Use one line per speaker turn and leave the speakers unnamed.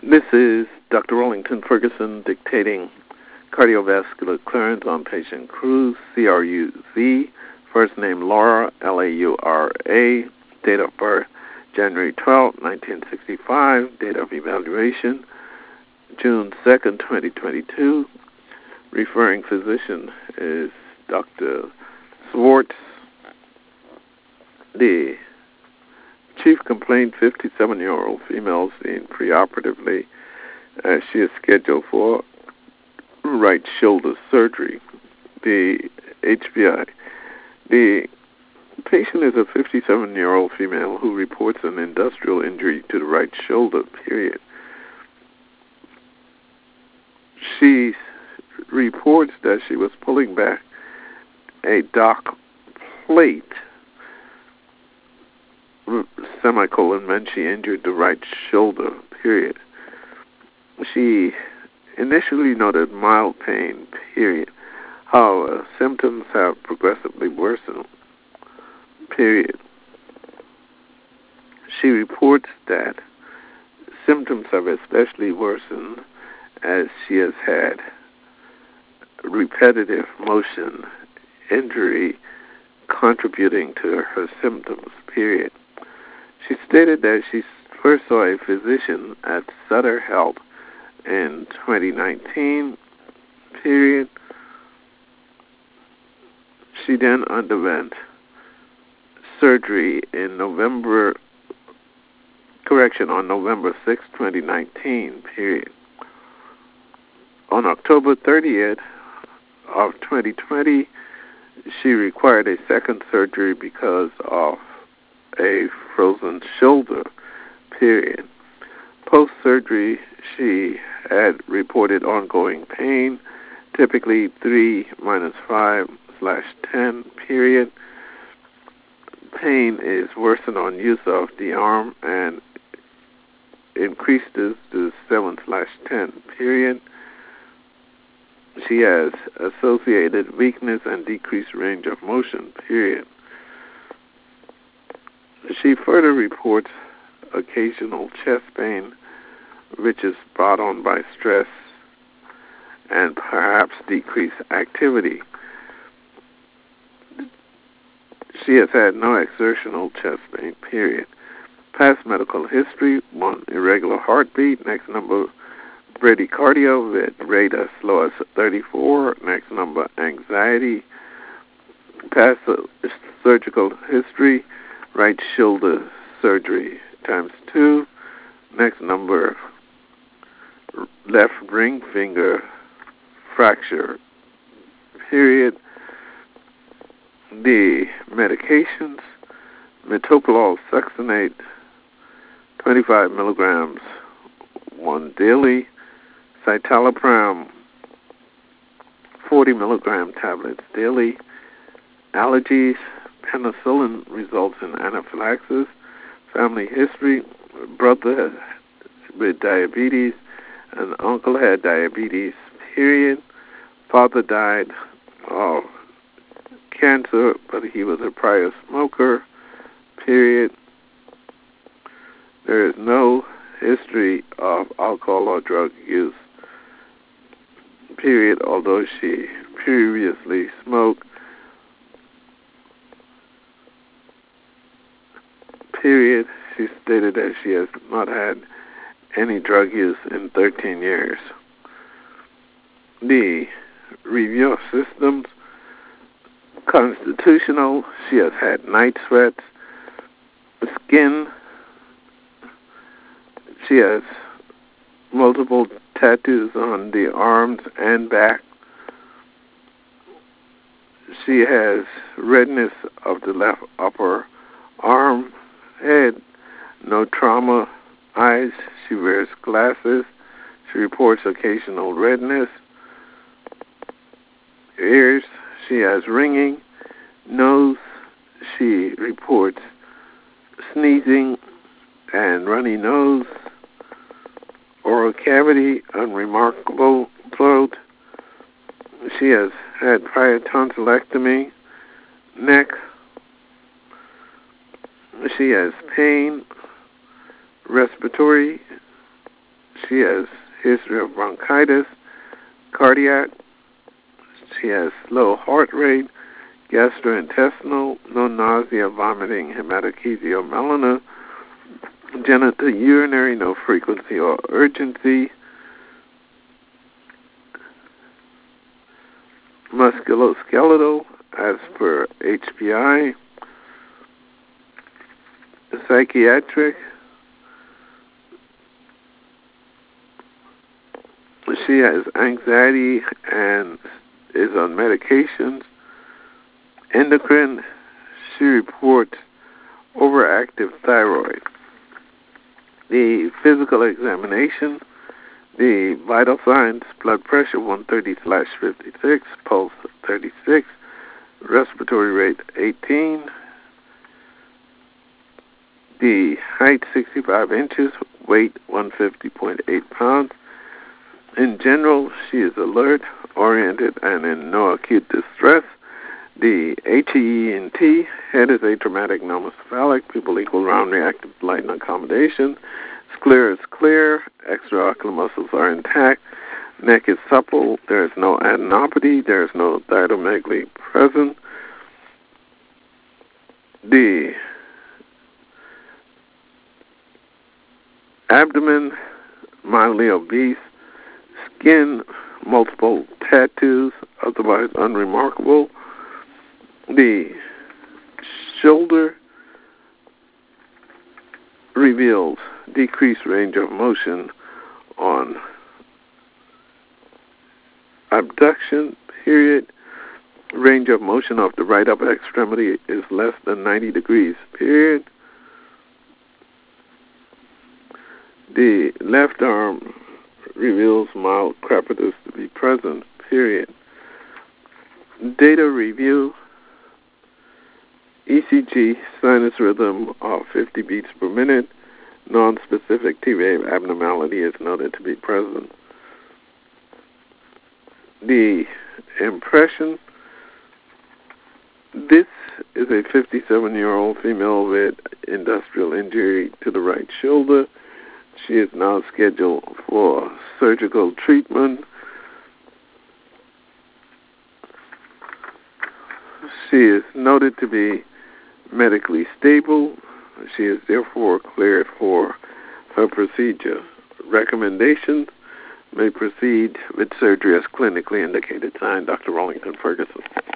This is Dr. Rollington Ferguson dictating cardiovascular clearance on patient Cruz, CRUZ, first name Laura, Laura, date of birth January 12, 1965, date of evaluation June 2nd, 2022. Referring physician is Dr. Swartz. The chief complaint, 57-year-old female seen preoperatively as she is scheduled for right shoulder surgery, the HPI. The patient is a 57-year-old female who reports an industrial injury to the right shoulder, period. She reports that she was pulling back a dock plate, semicolon, when she injured the right shoulder, period. She initially noted mild pain, period. However, symptoms have progressively worsened, period. She reports that symptoms have especially worsened as she has had repetitive motion injury contributing to her symptoms, period. She stated that she first saw a physician at Sutter Health in 2019, period. She then underwent surgery on November 6, 2019, period. On October 30th of 2020, she required a second surgery because of a frozen shoulder, period. Post-surgery, she had reported ongoing pain, typically 3-5/10, period. Pain is worsened on use of the arm and increases to 7/10, period. She has associated weakness and decreased range of motion, period. She further reports occasional chest pain, which is brought on by stress and perhaps decreased activity. She has had no exertional chest pain, period. Past medical history: 1, irregular heartbeat. Next number, bradycardia with rate as low as 34. Next number, anxiety. Past surgical history: right shoulder surgery ×2. Next number, left ring finger fracture, period. The medications: metoprolol succinate, 25 milligrams, 1 daily. Citalopram, 40 milligram tablets daily. Allergies: penicillin results in anaphylaxis. Family history: brother with diabetes, and uncle had diabetes, period. Father died of cancer, but he was a prior smoker, period. There is no history of alcohol or drug use, period, although she previously smoked, period. She stated that she has not had any drug use in 13 years. The review of systems: constitutional. She has had night sweats. Skin: she has multiple tattoos on the arms and back. She has redness of the left upper arm, head. No trauma. Eyes: she wears glasses. She reports occasional redness. Ears: she has ringing. Nose: she reports sneezing and runny nose. Oral cavity: unremarkable. Throat: she has had prior tonsillectomy. Neck: she has pain. Respiratory: She has history of bronchitis, cardiac. She has slow heart rate, gastrointestinal, no nausea, vomiting, hematochezia or melena, genitourinary, no frequency or urgency, musculoskeletal, as per HPI, psychiatric. She has anxiety and is on medications. Endocrine, she reports overactive thyroid. The physical examination, the vital signs, blood pressure 130/56, pulse 36, respiratory rate 18, the height 65 inches, weight 150.8 pounds. In general, she is alert, oriented, and in no acute distress. The HEENT, head is atraumatic, non-cephalic, pupil equal, round, reactive, light, and accommodation. Sclera is clear, extraocular muscles are intact, neck is supple, there is no adenopathy, there is no thyromegaly present. The abdomen, mildly obese, skin, multiple tattoos, otherwise unremarkable. The shoulder reveals decreased range of motion on abduction, period. Range of motion of the right upper extremity is less than 90 degrees, period. The left arm reveals mild crepitus to be present, period. Data review, ECG, sinus rhythm of 50 beats per minute. Non-specific T-wave abnormality is noted to be present. The impression, this is a 57-year-old female with industrial injury to the right shoulder. She is now scheduled for surgical treatment. She is noted to be medically stable. She is therefore cleared for her procedure. Recommendations: may proceed with surgery as clinically indicated. Signed, Dr. Rollington Ferguson.